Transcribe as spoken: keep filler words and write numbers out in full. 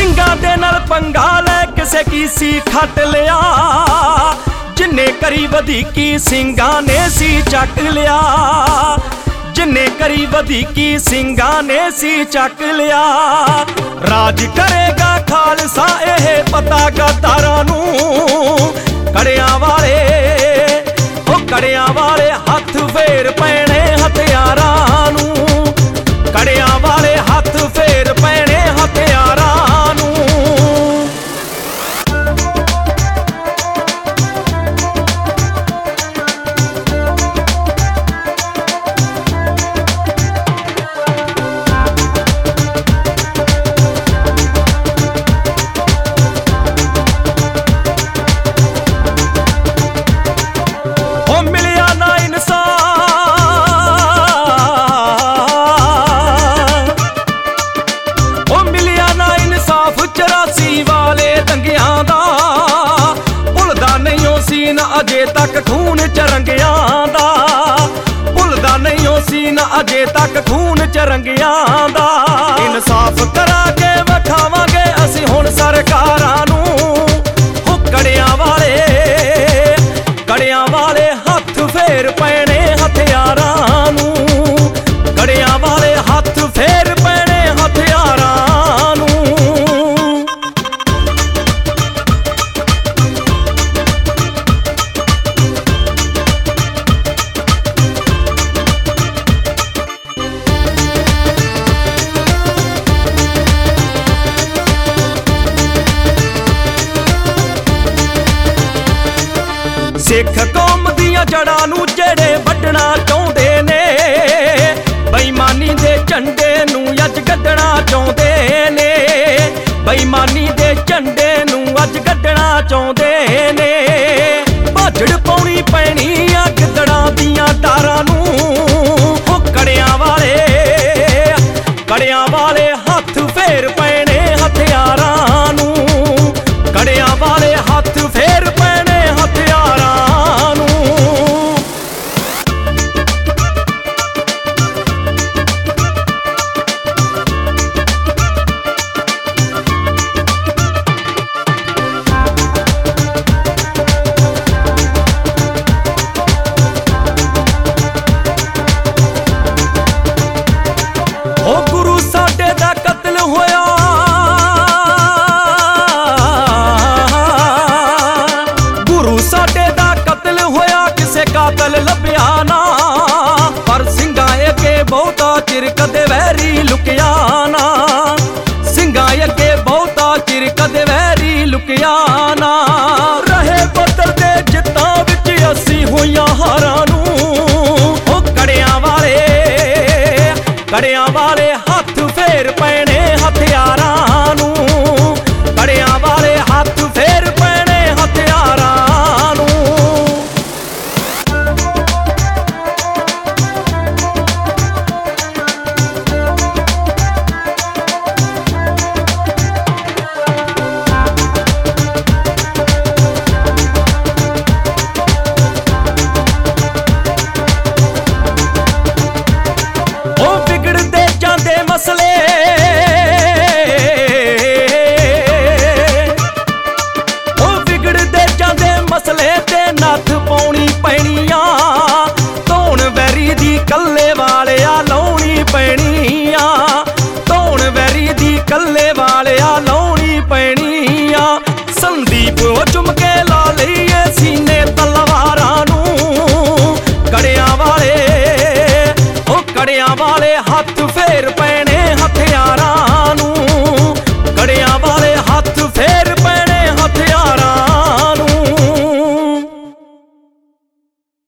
ਸਿੰਘਾਂ ਦੇ ਨਾਲ ਪੰਗਾ ਲੈ ਕਿਸੇ ਕੀ ਸੀ ਖੱਟ ਲਿਆ, ਜਿੰਨੇ ਕਰੀ ਵਧੀਕੀ ਸਿੰਘਾਂ ਨੇ ਸੀ ਚੱਕ ਲਿਆ, ਜਿੰਨੇ ਕਰੀ ਵਧੀਕੀ ਸਿੰਘਾਂ ਨੇ ਸੀ ਚੱਕ ਲਿਆ। ਰਾਜ ਕਰੇਗਾ ਖਾਲਸਾ ਇਹ ਪਤਾ ਗਦਾਰਾਂ ਨੂੰ, ਕੜਿਆਂ ਵਾਲੇ ਉਹ ਕੜਿਆਂ ਵਾਲੇ ਹੱਥ ਫੇਰ ਪੈਣੇ ਹਥਿਆਰਾਂ ਨੂੰ, ਕੜਿਆਂ ਵਾਲੇ ਹੱਥ ਫੇਰ ਪੈਣੇ ਹਥਿਆਰਾਂ ਨੂੰ। ਅਜੇ ਤੱਕ ਖੂਨ ਚਰੰਗਿਆਂ ਦਾ, ਭੁੱਲਦਾ ਨਹੀਂ ਉਹ ਸੀਨ ਅਜੇ ਤੱਕ ਖੂਨ ਚਰੰਗਿਆਂ ਦਾ। ਇਨਸਾਫ ਕਰਾ ਕੇ ਵਿਖਾਵਾਂਗੇ ਅਸੀਂ ਹੁਣ ਸਰਕਾਰਾਂ ਨੂੰ, ਹੋ ਕੜਿਆਂ ਵਾਲੇ ਕੜਿਆਂ ਵਾਲੇ ਹੱਥ ਫੇਰ ਪੈਣੇ ਹਥਿਆਰਾਂ ਨੂੰ, ਕੜਿਆਂ ਵਾਲੇ ਹੱਥ ਫੇਰ ਪੈਣੇ ਹਥਿਆਰਾਂ ਨੂੰ। ਸਿੱਖ ਕੌਮ ਦੀਆਂ ਜੜ੍ਹਾਂ ਨੂੰ ਜਿਹੜੇ ਵੱਢਣਾ ਚਾਹੁੰਦੇ ਨੇ, ਬੇਈਮਾਨੀ ਦੇ ਝੰਡੇ ਨੂੰ ਅੱਜ ਕੱਢਣਾ ਚਾਹੁੰਦੇ ਨੇ, ਬੇਈਮਾਨੀ ਦੇ ਝੰਡੇ ਨੂੰ ਅੱਜ ਕੱਢਣਾ ਚਾਹੁੰਦੇ ਨੇ। ਭਾਜੜ ਪਾਉਣੀ ਪੈਣੀ ਆ ਗਿੱਦੜਾਂ ਦੀਆਂ ਡਾਰਾਂ ਨੂੰ, ਹੋ ਕੜਿਆਂ ਵਾਲੇ ਕੜਿਆਂ ਵਾਲੇ ਹੱਥ ਫੇਰ ਪੈਣੇ ਹਥਿਆਰਾਂ ਨੂੰ, ਕੜਿਆਂ ਵਾਲੇ ਹੱਥ ਫੇਰ ਪੈਣੇ ਹਥਿਆਰਾਂ ਨੂੰ। ਉਹ ਗੁਰੂ ਸਾਡੇ ਦਾ ਕਤਲ ਹੋਇਆ, ਗੁਰੂ ਸਾਡੇ ਦਾ ਕਤਲ ਹੋਇਆ ਕਿਸੇ ਕਾਤਲ ਲੱਭਿਆ ਨਾ, ਪਰ ਸਿੰਘਾਂ ਅੱਗੇ ਬਹੁਤਾ ਚਿਰ ਕਦੇ ਵੈਰੀ ਲੁਕਿਆ ਨਾ, ਸਿੰਘਾਂ ਅੱਗੇ ਬਹੁਤਾ ਚਿਰ ਕਦੇ ਵੈਰੀ ਲੁਕਿਆ ਨਾ। ਰਹੇ ਬਦਲ ਦੇ ਜਿੱਤਾਂ ਵਿੱਚ ਅਸੀਂ ਹੋਈਆਂ ਹਾਰਾਂ ਨੂੰ, ਉਹ ਕੜਿਆਂ ਵਾਲੇ ਕੜਿਆਂ ਵਾਲੇ ਹੱਥ ਫੇਰ ਪੈਣੇ ਹਥਿਆਰਾਂ ਨੂੰ, ਕੜਿਆਂ ਵਾਲੇ ਹੱਥ ਫੇਰ ਪੈਣੇ ਹਥਿਆਰਾਂ ਨੂੰ। ਉਹ ਵਿਗੜਦੇ ਜਾਂਦੇ ਮਸਲੇ ਉਹ ਵਿਗੜਦੇ ਜਾਂਦੇ ਮਸਲੇ ਤੇ ਨੱਥ ਪਾਉਣੀ ਪੈਣੀਆਂ, ਧੌਣ ਵੈਰੀ ਦੀ ਕੱਲੇ ਵਾਲਿਆ ਲਾਉਣੀ ਪੈਣੀਆਂ, ਧੌਣ ਵੈਰੀ ਦੀ ਕੱਲੇ ਵਾਲਿਆ ਲਾਉਣੀ ਪੈਣੀਆਂ। ਸੰਦੀਪ ਉਹ ਚੁੰਮ ਕੇ ਲਾ ਲਈਏ ਸੀਨੇ ਤਲਵਾਰਾਂ ਨੂੰ, ਕੜਿਆਂ ਵਾਲੇ ਉਹ ਕੜਿਆਂ ਵਾਲੇ ਹੱਥ